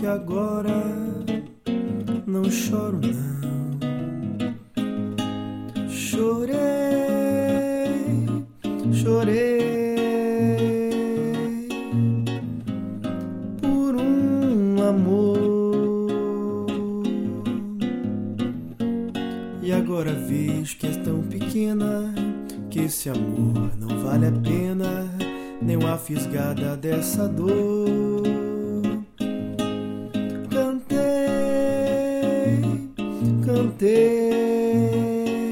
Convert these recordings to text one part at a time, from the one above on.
agora não choro não. Chorei, chorei por um amor, e agora vejo que és tão pequena, que esse amor não vale a pena, nem uma fisgada dessa dor. Cantei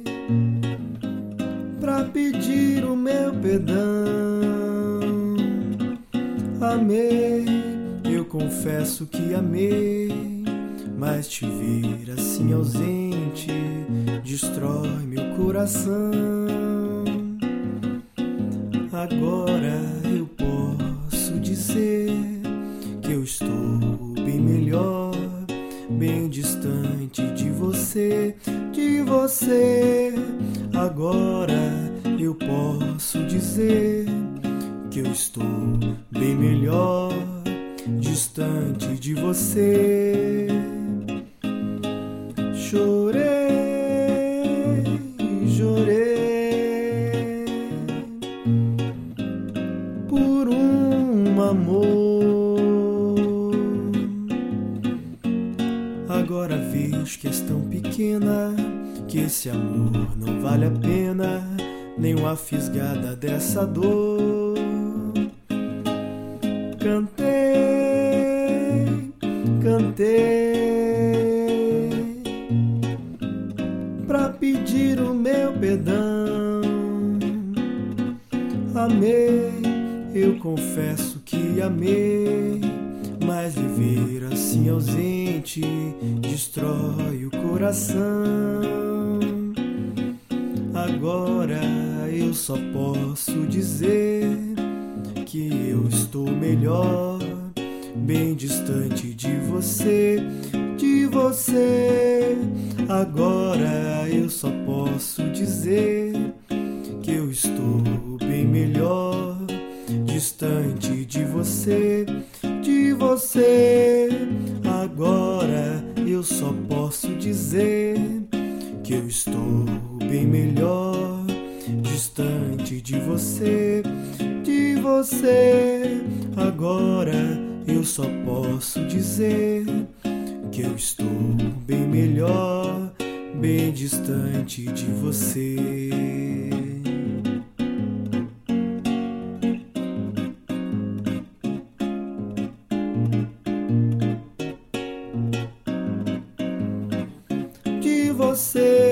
pra pedir o meu perdão. Amei, eu confesso que amei, mas te ver assim ausente destrói meu coração. Agora eu posso dizer que eu estou bem melhor, bem distante de você, de você. Agora eu posso dizer que eu estou bem melhor, distante de você. Chorei, chorei por um amor. Agora vejo que és tão pequena, que esse amor não vale a pena, nem uma fisgada dessa dor. Cantei, cantei pra pedir o meu perdão. Amei, eu confesso que amei, mas viver assim ausente destrói o coração. Agora eu só posso dizer que eu estou melhor, bem distante de você, de você. Agora eu só posso dizer que eu estou bem melhor, distante de você, de você. Agora eu só posso dizer que eu estou bem melhor, distante de você, de você. Agora eu só posso dizer que eu estou bem melhor, bem distante de você. De você.